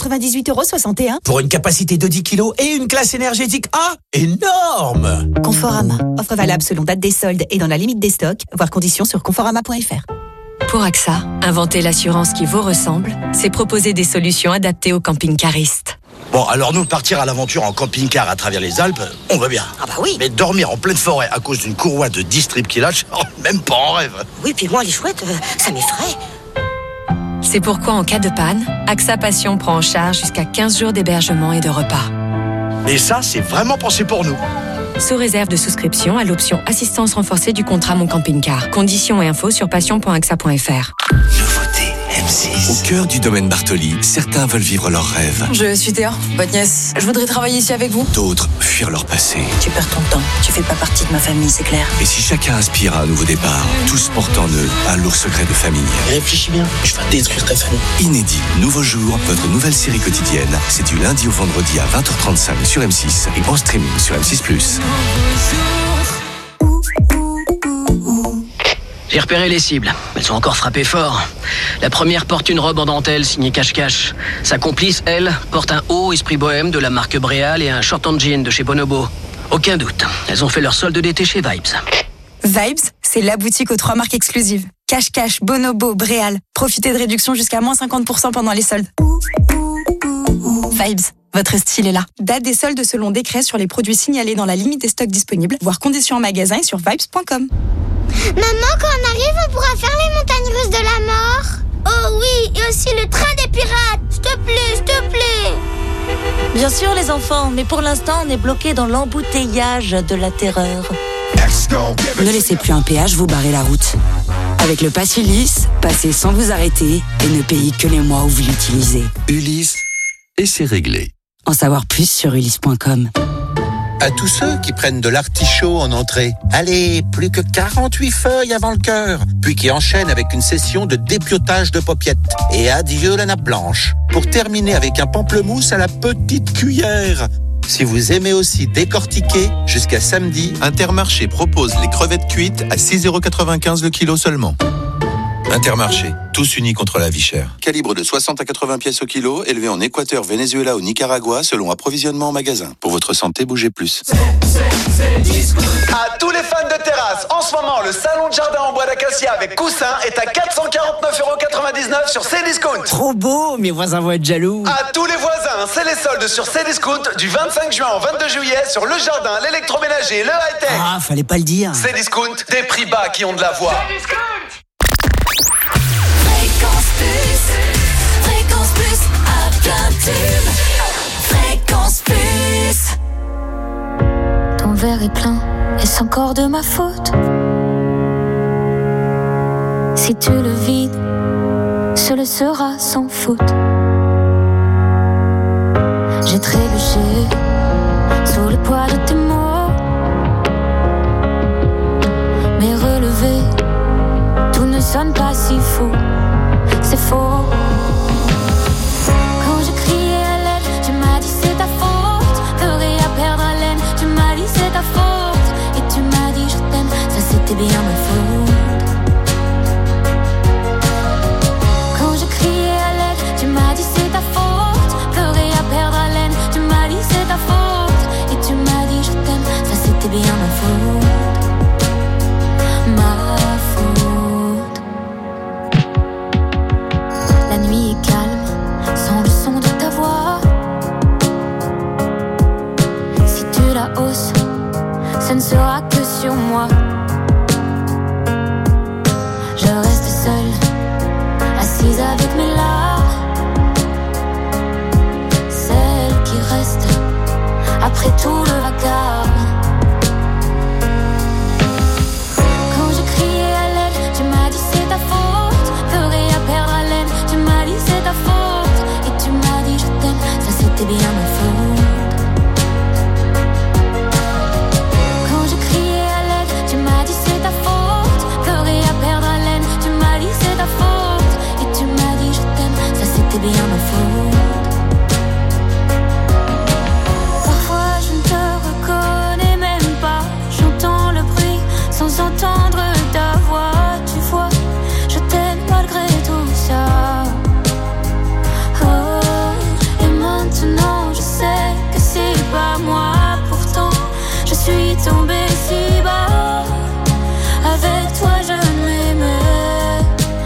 298,61 €. Pour une capacité de 10 kg et une classe énergétique A, énorme! Conforama. Offre valable selon date des soldes et dans la limite des stocks. Voir conditions sur conforama.fr. Pour AXA, inventer l'assurance qui vous ressemble, c'est proposer des solutions adaptées aux camping-caristes. Bon, alors nous, partir à l'aventure en camping-car à travers les Alpes, on va bien. Ah bah oui. Mais dormir en pleine forêt à cause d'une courroie de 10 strips qui lâche, même pas en rêve. Oui, puis moi, les chouettes, ça m'effraie. C'est pourquoi, en cas de panne, AXA Passion prend en charge jusqu'à 15 jours d'hébergement et de repas. Et ça, c'est vraiment pensé pour nous. Sous réserve de souscription à l'option assistance renforcée du contrat Mon Camping-Car. Conditions et infos sur passion.axa.fr. Nouveauté. M6. Au cœur du domaine Bartoli, certains veulent vivre leurs rêves. Je suis Théa, votre nièce. Je voudrais travailler ici avec vous. D'autres fuir leur passé. Tu perds ton temps. Tu fais pas partie de ma famille, c'est clair. Et si chacun aspire à un nouveau départ, tous portent en eux un lourd secret de famille. Réfléchis bien, je vais détruire ta famille. Inédit, nouveau jour, votre nouvelle série quotidienne. C'est du lundi au vendredi à 20h35 sur M6 et en streaming sur M6+. J'ai repéré les cibles. Elles ont encore frappé fort. La première porte une robe en dentelle signée Cache-Cache. Sa complice, elle, porte un haut esprit bohème de la marque Bréal et un short en jean de chez Bonobo. Aucun doute, elles ont fait leur solde d'été chez Vibes. Vibes, c'est la boutique aux 3 marques exclusives. Cache-Cache, Bonobo, Bréal. Profitez de réductions jusqu'à moins 50% pendant les soldes. Vibes, votre style est là. Date des soldes selon décret sur les produits signalés dans la limite des stocks disponibles, voire conditions en magasin et sur vibes.com. Maman, quand on arrive, on pourra faire les montagnes russes de la mort. Oh oui, et aussi le train des pirates. S'il te plaît, s'il te plaît. Bien sûr, les enfants, mais pour l'instant, on est bloqué dans l'embouteillage de la terreur. Ne laissez plus un péage vous barrer la route. Avec le pass Ulysse, passez sans vous arrêter et ne payez que les mois où vous l'utilisez. Ulysse, et c'est réglé. En savoir plus sur ulysse.com. À tous ceux qui prennent de l'artichaut en entrée, allez, plus que 48 feuilles avant le cœur, puis qui enchaînent avec une session de dépiotage de paupiettes. Et adieu la nappe blanche, pour terminer avec un pamplemousse à la petite cuillère. Si vous aimez aussi décortiquer, jusqu'à samedi, Intermarché propose les crevettes cuites à 6,95€ le kilo seulement. Intermarché, tous unis contre la vie chère. Calibre de 60 à 80 pièces au kilo, élevé en Équateur, Venezuela ou Nicaragua, selon approvisionnement en magasin. Pour votre santé, bougez plus. À tous les fans de terrasse, en ce moment, le salon de jardin en bois d'acacia avec coussin est à 449,99€ sur Cdiscount. Trop beau, mes voisins vont être jaloux. À tous les voisins, c'est les soldes sur Cdiscount du 25 juin au 22 juillet sur le jardin, l'électroménager, le high-tech. Ah, fallait pas le dire. Cdiscount, des prix bas qui ont de la voix. Fréquence Plus, à plein tube. Fréquence Plus. Ton verre est plein, est-ce encore de ma faute? Si tu le vides, ce le sera sans faute. J'ai trébuché sous le poids de tes mots, mais relevé, tout ne sonne pas si faux. C'est faux. Quand je criais à l'aide, tu m'as dit c'est ta faute. Pleurer à perdre haleine, tu m'as dit c'est ta faute. Et tu m'as dit je t'aime, ça c'était bien ma faute. Quand je criais à l'aide, tu m'as dit c'est ta faute. Pleurer à perdre haleine, tu m'as dit c'est ta faute. Et tu m'as dit je t'aime, ça c'était bien ma faute. Ma faute. La nuit est calme, sans le son de ta voix. Si tu la hausses, ce ne sera que sur moi. Je reste seule, assise avec mes larmes. Celle qui reste après tout le vacarme. Quand je criais à l'aide, tu m'as dit c'est ta faute. Pleurer à perdre haleine, tu m'as dit c'est ta faute. Et tu m'as dit je t'aime, ça c'était bien ma faute. Quand je criais à l'aide, tu m'as dit c'est ta faute. Pleurer à perdre haleine, tu m'as dit c'est ta faute. Et tu m'as dit je t'aime, ça c'était bien ma faute. Parfois je ne te reconnais même pas. J'entends le bruit sans entendre ta voix. Tu vois, je t'aime malgré tout ça. Oh, et maintenant je sais que c'est pas moi. Pourtant je suis tombée si bas. Avec toi je m'aimais.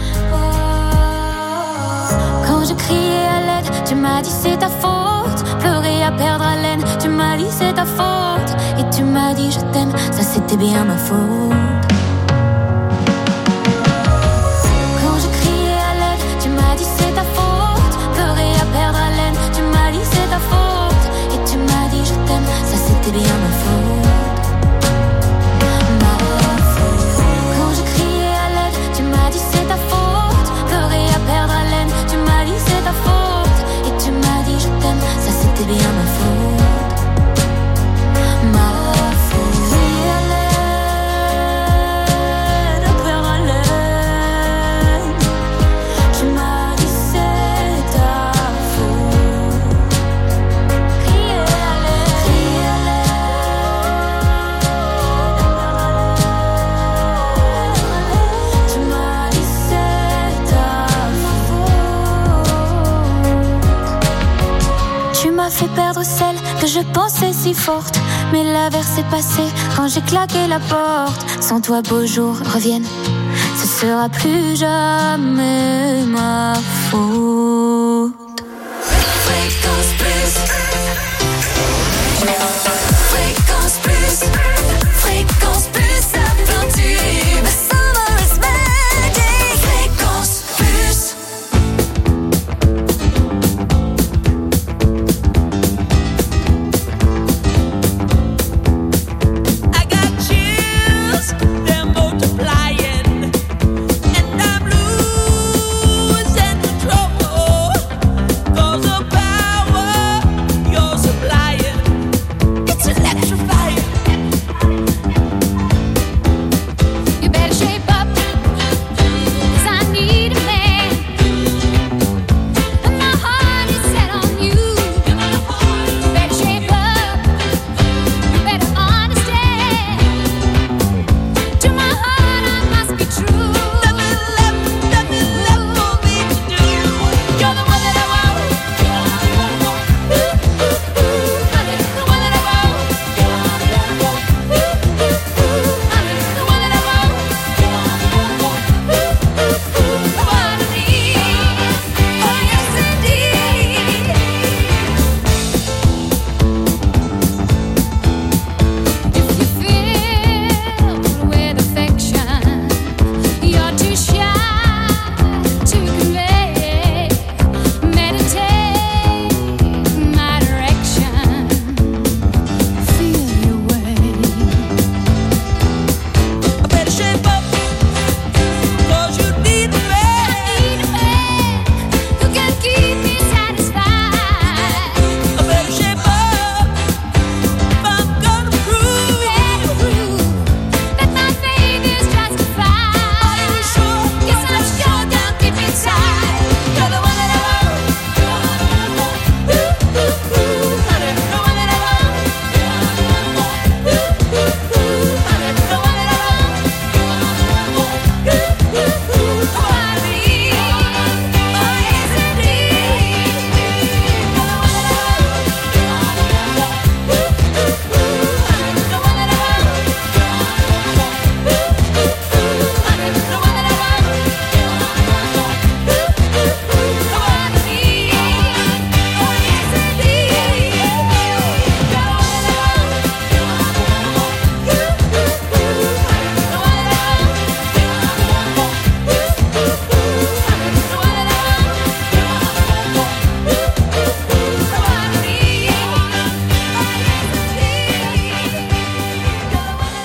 Quand je criais à l'aide, tu m'as dit c'est ta faute. Pleurer à perdre haleine, tu m'as dit c'est ta faute. Et tu m'as dit je t'aime, ça c'était bien ma faute. Quand je criais à l'aide, tu m'as dit c'est ta faute. Pleurer à perdre haleine, tu m'as dit c'est ta faute. Et tu m'as dit je t'aime, ça c'était bien ma faute. Ma faute. Quand je criais à l'aide, tu m'as dit c'est ta faute. Pleurer à perdre haleine, je pensais si forte, mais l'averse est passée quand j'ai claqué la porte. Sans toi, beaux jours reviennent, ce sera plus jamais ma faute.